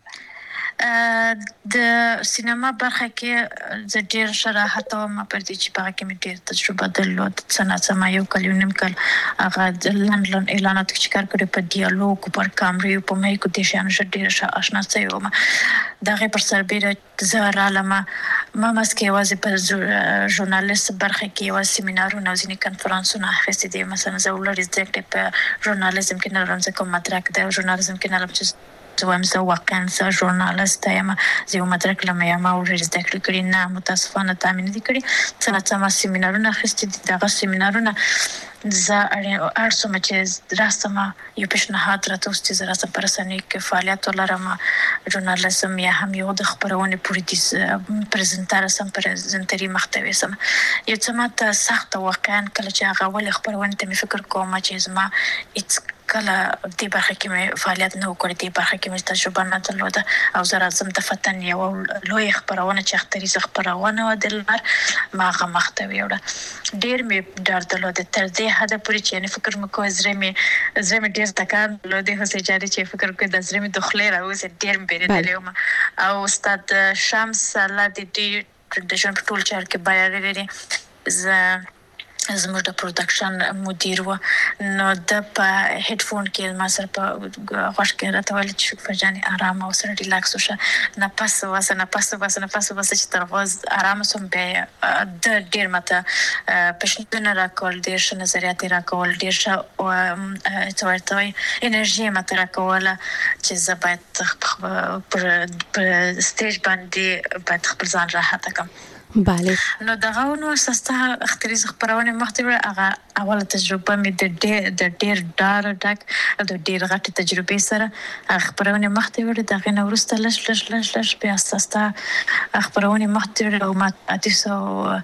د سینما برخه کې ز ډیر شراحت او ما پر دې چې په کې مې ډیر تجربه درلود څنګه ما یو کال نیم کال هغه د لندن اعلانات چې کار کړی په ډیالوګ پر کامرې په مې کو دي شان ډیر آشنا څه و دغه پر سربېره زه عالمه ما مسکه وازه په ژورنالیست برخه کې و سیمینارونه او ځینې کنفرانسونه اخیستې دي مثلا زه ولر زده په ژورنالیزم کې نه راځم کوم مدرک د ژورنالیزم کې نه لم چې زه واقعا ژورنالیست یم زه یو مدرک لمه یم او زده کړی نه متاسفانه تامین دي کړی څنګه ما سیمینارونه اخیستې دي دغه سیمینارونه زه ارسم چې راستم یو پیشنهاد راته اوس چې راته پرسنۍ کې فعالیت ولرم ژورنالیزم یا هم یو د خبرونه پولیټیس پریزنټر سم پریزنټري محتوی سم یو څه ماته سخت واقعا کله چې هغه ول خبرونه ته فکر کوم چې زما کله دې برخه کې مې فعالیت نه وکړې دې برخه کې مې تجربه نه درلوده او زه راځم د فتن یو لوی خبرونه چې اختري خبرونه و دلمر ما هغه محتوی وړه ډیر مې ډار درلوده تر دې حد پورې چې نه فکر مې کوم زړه مې ډیر تکان درلوده هڅه جاري چې فکر کوم د زړه مې دخلې راوځي ډیر مې بیرېدلې او استاد شمس الله دې د ژوند ټول چار کې بیان لري ز زموږ د پروډکشن مدیر و نو د په هډفون کې ما سره په غوښ کې راته ویل چې شکر جاني آرام او سره ریلاکس وشه نفس چې تر اوسه آرام سم به د ډیر ماته پښتنه راکول ډیر ش نظریات راکول ډیر ش او څورتوي انرژي ماته راکول چې زه باید پر سټیج باندې باید خپل ځان راحت کړم. بله نو دغه نو سسته اختریز خبرونه مختبر هغه اوله تجربه مې د ډیر ډک د ډیر غټ تجربه سره خبرونه مختبر دغه نو ورسته لش بیا سسته خبرونه مختبر او ما تاسو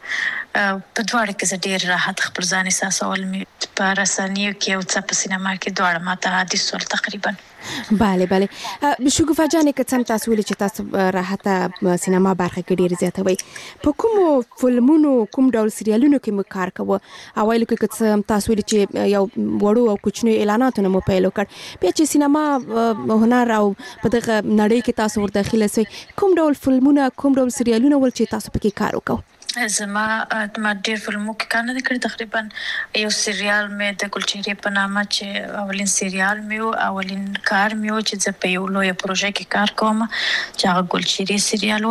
په دواړه کې ډیر راحت خبر ځان احساسول مې په رسنیو کې او څه په سینما کې دواړه ماته حادثه تقریبا. بله شګوفه جانې که څنګه تاسو ویل چې تاسو راحته سینما برخه کې ډیر زیاته وي په کوم فلمونو کوم ډول سریالونو کې مو کار کوو اوایل کې تاسو ویل چې یو وړو او کوچنی اعلاناتونه مو پیل وکړ بیا چې سینما هنر او په دغه نړۍ کې تاسو ور داخله سوي کوم ډول فلمونه کوم ډول سریالونه ول چې تاسو پکې کار وکړو؟ زما ډیر فلمو کې کار نه کړی تقریبا یو سریال مې د ګلچهره په نامه چې اولین سریال مې او اولین کار مې چې زه په یو لوی پروژه کې کار کوم چې هغه ګلچهره سریال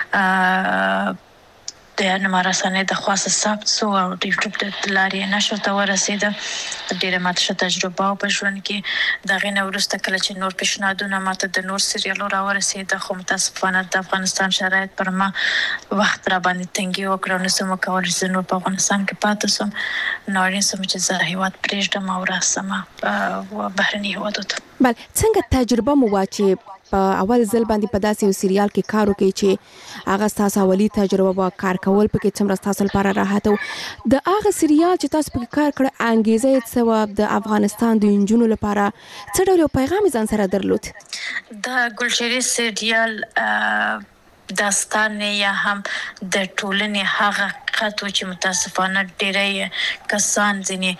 و د نمارسانه د خاصه ثبت سو او د یوټیوب د لارې نشر ته ورسېده ډیره ماته تجربه او په ژوند کې دغه نورسته کله چې نور پیشنهادونه ماته د نور سریالو را ورسېده خو متاسفانه د افغانستان شرایط پر ما وخت را باندې تنګي وکړو نو سم کول چې نور په افغانستان کې پاتې سم نو اړین سم چې زه هیواد پرېږدم او راسم او بهرني هیوادو ته. بل څنګه تجربه مو واچي په اول ځل باندې په داسې یو سریال کې کار وکړي چې هغه تاسو اولی تجربه وا کار کول پکې څومره تاسو لپاره راحت او د هغه سریال چې تاسو پکې کار کړ انګیزه یې څه د افغانستان د انجونو لپاره څه ډول پیغام ځان سره درلود؟ د ګلچهره سریال داستان یا هم د ټولنې هغه خاطر چې متاسفانه ډېرې کسان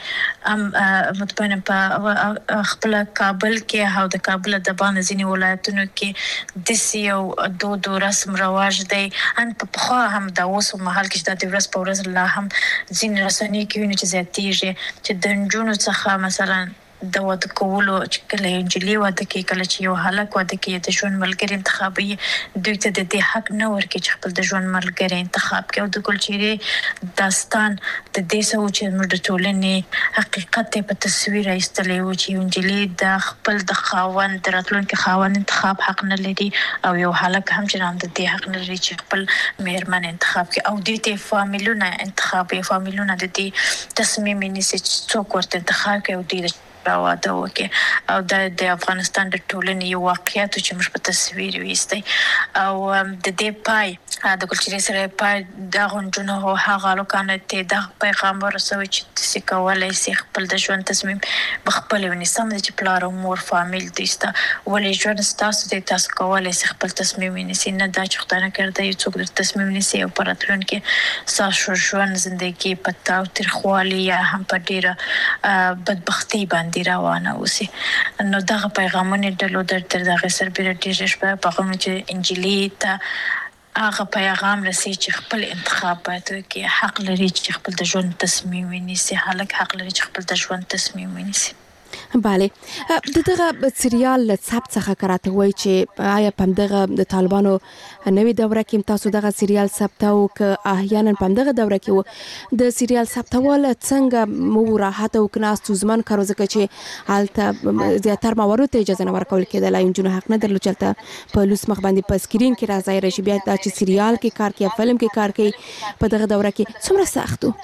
ځینې متبنه په خپل کابل کې او د کابل د باندې ځینې ولایتونو کې د سیو دودو رسم رواج دی ان په خو هم د اوس مهال کې د ورځ په ورځ لا هم ځینې رسنۍ کې ویني چې زیاتېږي چې د نجونو څخه مثلا د واده کولو چې کله انجلي واده کې کله چې یو هلک واده کې د ژوند ملګری انتخابي دوی ته د دې حق نه ورکړي چې خپل د ژوند ملګری انتخاب کړي او د ګلچهره داستان د دې سو چې موږ د ټولنې حقیقت په تصویر ایستلې و چې انجلي د خپل د خاوند راتلونکي خاوند انتخاب حق نه لري او یو هلک هم چې د دې حق نه لري چې خپل مېرمن انتخاب کړي او د دې فامیلونه انتخاب فامیلونه د دې تصمیم نیسي چې څوک ورته انتخاب کوي او د راوده وکي او د افغانستان د ټولنې یو واقعیت چې موږ په تصویر وېستي او د دې پای د ګلچهره سره پای د غونډونو او هغه لوکانه ته د پیغام ورسوي چې تاسو کولای شئ خپل د ژوند تصمیم بخپل ونی سم چې پلار او مور فامیل دیسته ولې ژوند تاسو د تاسو کولای شئ خپل تصمیم ونیسئ نه دا چې خدای نه کړی یو څوک د تصمیم ونیسي او پراتلون کې ساسو ژوند ژوندۍ په تاو ترخوالي یا هم په ډیره بدبختی باندې روانه اوسي نو دغه پیغامونه د لودر تر دغه سربېره ډیر شپه په کوم چې انجلي ته هغه پیغام رسي چې خپل انتخاب باید کې حق لري چې خپل د ژوند تصمیم ونیسي هلک حق لري چې خپل د ژوند تصمیم ونیسي. بله دغه سریال ثبت څخه کراته وای چې آیا په دغه د طالبانو نوې دوره کې تاسو دغه سریال ثبت او ک احیانا په دغه دوره کې د سریال ثبتول څنګه مو راحت او کناستو زمان کارو ځکه چې حالت زیاتره موارد ته اجازه نه ورکول کېدل انجونو حق نه درلود چې په لوس مخ باندې په سکرین کې راځي راشي بیا چې سریال کې کار کوي فلم کې کار کوي په دغه دوره کې څومره سختو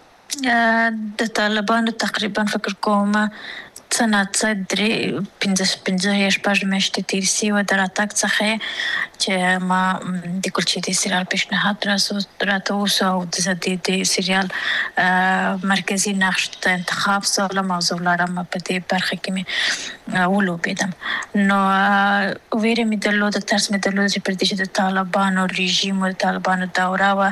د طالبانو تقریبا فکر کوم څنګه درې 15 شپږ میاشتې تیر سی و دراتک څخه چې ما د ګلچهره سریال پیشنهاد راته وسو او د سریال مرکزی نقش ته انتخاب سره موضوع لرم په دې برخه کې مې ولوبېدم نو ویره مې درلود ترڅ مې درلود چې پر دې د طالبانو رژیم او طالبانو دوره و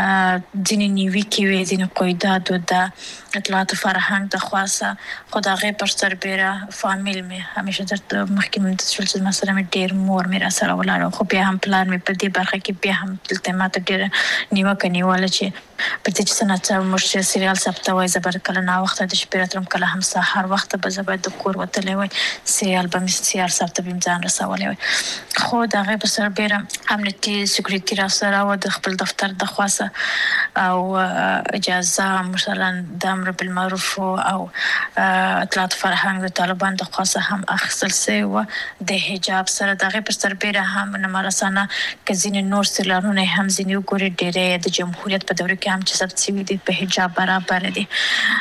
ځینې نیوي کې وې ځینې قیدات او د اطلاعات فرهنګ د خاصه خدای پر سربېره فامیل مې همیشه درته مخکې مې د شول چې مثلا مې ډېر مور مې را سره ولاړه خو بیا هم پلان مې په دې برخه کې بیا هم دلته ماته ډېره نیوکه نیوله چې په دې چې څنګه موږ سریال ثبتوي زبر کله نا وخت د شپې راتلم کله هم سهار وخت به زبر د کور وتلې وای سریال به مې سریال ثبتوي ځان رسولې وای خو دا غي پر سربېره امنیتي سکیورټي را سره و د خپل دفتر د خاصه او اجازه مثلا د امر بالمعروف او اطلاعات فرهنګ د طالبان د خاصه هم اخیستل سي و د حجاب سره د غي پر سربېره هم نمارسانه کزین نور سریالونه هم ځینې ګوري ډېرې د جمهوریت په دوره کې هم چې ثبت شوي دي په حجاب برابر دي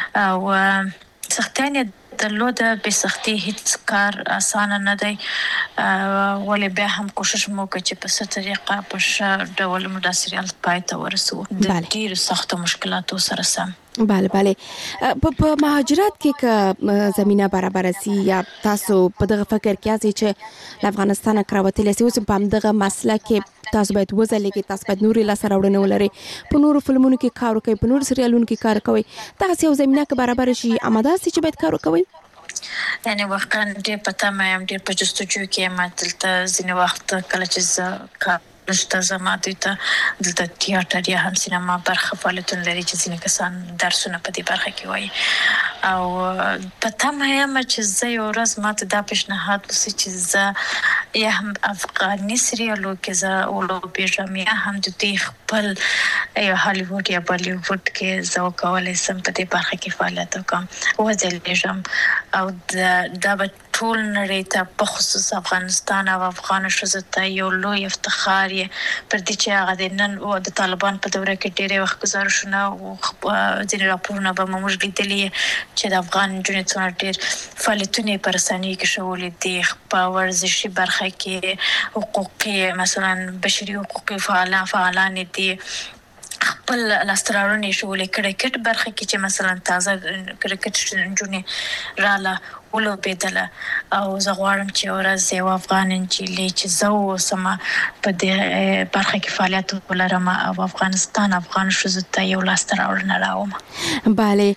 او سختیان درلوده به سختي هیڅ کار اسانه نه دی ولې بیا هم کوشش مو وکړ چې په څه طریقه په ښه ډول موږ د سریال پای ته ورسو د ډېرو سختو مشکلاتو سره سم بله په مهاجرت کې که زمينه برابر سي یا تاسو په دغه فکر کې یاست چې افغانستان کراوتل سي اوس په دغه مسله کې تاسو باید وځلېږئ تاسو باید نورې لاسته راوړنې ولرئ په نورو فلمونو کې کار وکړئ په نورو سریالونو کې کار کوئ دغسې یو زمینه که برابر شي اماده سي چې باید کار وکوئ یعنی واقعا ډېر په تمه یم ډېر په جستجو کې یم دلته ځینې وخت کله چې زه کار نشته زما دوی ته دلته تیاتر یا هم سینما برخه فعالیتونه لري چې ځینې کسان درسونه په دې برخه کې وایي او په تمه یم چې زه یو ورځ ماته دا پیشنهاد وسي چې زه یا هم افغاني سریالو کې زه ولوبېږم یا هم د دوی خپل یا هالیووډ یا بالیووډ کې زه وکولی سم په دې برخه کې فعالیت وکړم وځلېږم او دا به ټول نړۍ ته په خصوص افغانستان او افغان ښځو ته یو لوی افتخار پر دې چې هغه د نن او د طالبان په دوره کې ډېرې وخت گزارشونه او ځینې راپورونه به موږ لیدلي چې د افغان نجونې څومره ډېر فعالیتونه په رسنیو کې شولې دي په ورزشي برخه کې حقوقي مثلا بشري حقوقي فعالان دي خپل لاستراړنې شولې کرکټ برخه کې چې مثلا تازه کرکټ نجونې رااله ولوبېدله او زه غواړم چې ورځ یو افغان نجلۍ چې زه اوسم په دې برخه کې فعالیت ولرم او افغانستان افغان ښځو ته یو لاسته راوړنه راوړم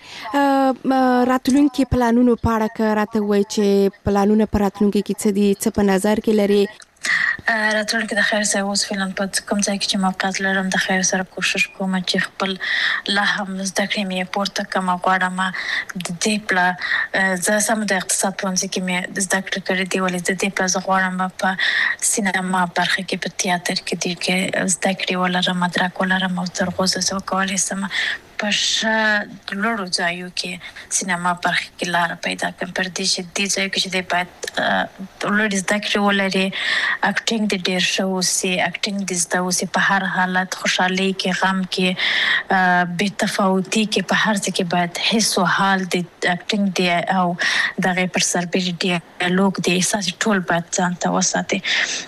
بله راتلونکي پلانونو په اړه که راته ووایي چې پلانونه په راتلونکي کې څه دي څه په نظر کې لري راتلونکي د خیر سره اوس فعلا په کوم ځای کې چې موقعیت لرم د خیر سره کوشش کوم چې خپل لا هم زده کړې مې پورته کوم غواړم د دې پلا زه سم د اقتصاد پوهنځي کې مې زده کړې کړې دی ولې د دې پلا زه غواړم په سینما برخه کې په تیاتر کې دي کې زده کړې ولرم مدرک ولرم او تر اوسه زه کولای سم په لوړو ځایو کې سینما برخه کې لار پیدا کړم پر دې چې دې ځای کې چې د باید لوړ زده کړې ولري اکټینګ د ډیر شو سي اکټینګ د زده وسي په هر حالت خوشحالي کې غم کې بے تفاوتي کې په هر څه کې باید حس او حال د اکټینګ دی او دغه پر سربېره ډیالوګ دی احساس ټول باید ځان ته وساتي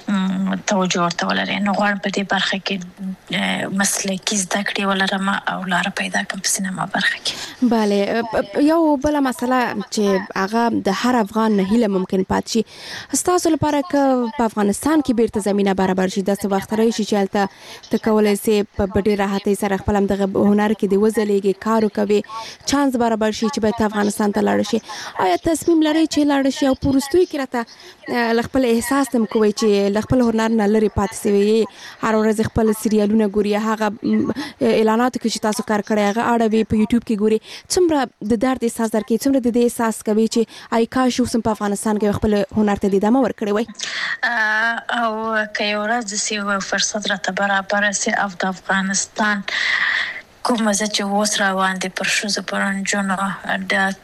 توجه ورته ولري نو غواړم په دې برخه کې مسلکي زده کړې ولرم او لار پیدا کړم په سینما برخه کې بله یو بل مسله چې هغه د هر افغان نه هیله ممکن پات شي تاسو لپاره که په افغانستان کې بیرته زمينه برابر شي داسې وخت راشي چې هلته ته کولای سي په ډېرې راحتۍ سره خپل همدغه هنر کې د وځلېږي کار وکوي چانس برابر شي چې باید افغانستان ته لاړ شي آیا تصمیم لرئ چې لاړ شي او په وروستیو کې راته خپل احساس هم کوئ چې له خپل هنر نه لرې پاتې سوي هر ورځ خپل سریالونه ګوري هغه اعلاناتو کې چې تاسو کار کړی هغه اړوي په یوټیوب کې ګوري څومره د درد احساس درکوي څومره د دې احساس کوي چې آی کاش اوس په افغانستان کې خپل هنر ته د ادامه ورکړی وای او که یو ورځ داسې فرصت راته برابر سي او د افغانستان کوم ځای چې اوس روان دي پر ښځو پر نجونو د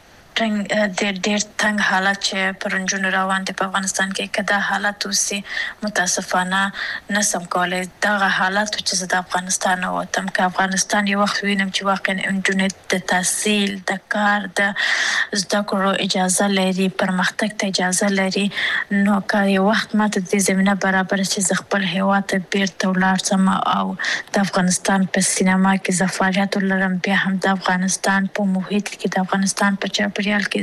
ډېر تنګ حالت چې پر نجونو روان دي په افغانستان کې کدا حالت اوسي متاسفانه نسم کولای دغه حالت چې د افغانستان وتم که افغانستان یو وخت وینم چې واقعا نجونې د تحصیل د کار د زده کړو اجازه لري پرمختګ ته اجازه لري نو که یو وخت ماته د زمينه برابر شي ز خپل هیواد ته بیرته ولاړ سم او د افغانستان په سینما کې ز فعالیت لرم بیا هم د افغانستان په محیط کې د افغانستان په چاپیریال کې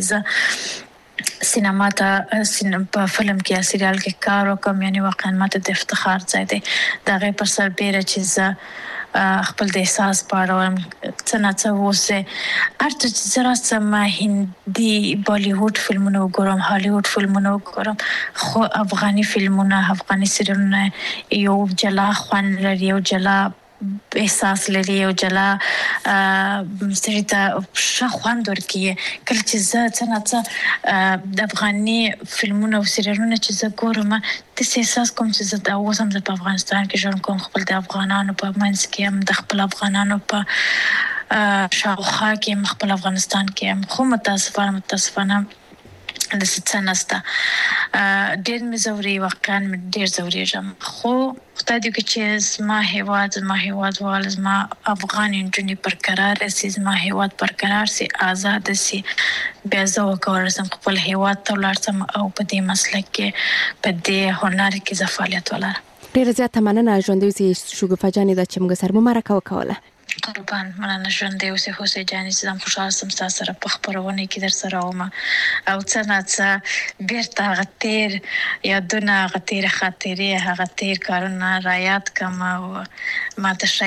زه سینما ته په فلم کې یا سریال کې کار وکم یعنی واقعا ماته د افتخار ځای دی دغه پر سربېره چې زه خپل د احساس پاړم څنګه اوسه ارته زرا سم هندي بالیوډ فلمونه وګورم هالیوډ فلمونه وګورم خو افغاني فلمونه افغاني سریالونه یو جلا خوان لري یو جلا احساس لري او جلا سریتا شخوان ورکی کله چې زه څنګه د افغاني فلمونو او سریالونو چې زه ګورم د احساس کوم چې زه د اوسم د افغانستان کې ژوند کوم خپل د افغانانو په منځ کې هم د خپل افغانانو په شاوخوا کې خپل افغانستان کې هم خو متاسفانه د ستنستا ډېر مزوري واقعا ډېر زوري جام خو خدای دې چې زما هیواد وال زما افغان انجونی برقرار سي زما هیواد برقرار سي آزاد سي بیا زه وکړم خپل هیواد ته لاړم او په دې مسلک کې په دې هنر کې ز فعالیت ولر ډېر زیات مننه ژوندۍ سي شګوفه جانې د چې موږ سره مرکه وکوله قربان مننه ژوندۍ اوسې حسین جانې زم خوشاله سم تاسو سره په خبرونه کې در سره وم او څنګه بیرته غتیر یادونه غتیر خاطرې هغه تیر کارونه را یاد کما او ما ته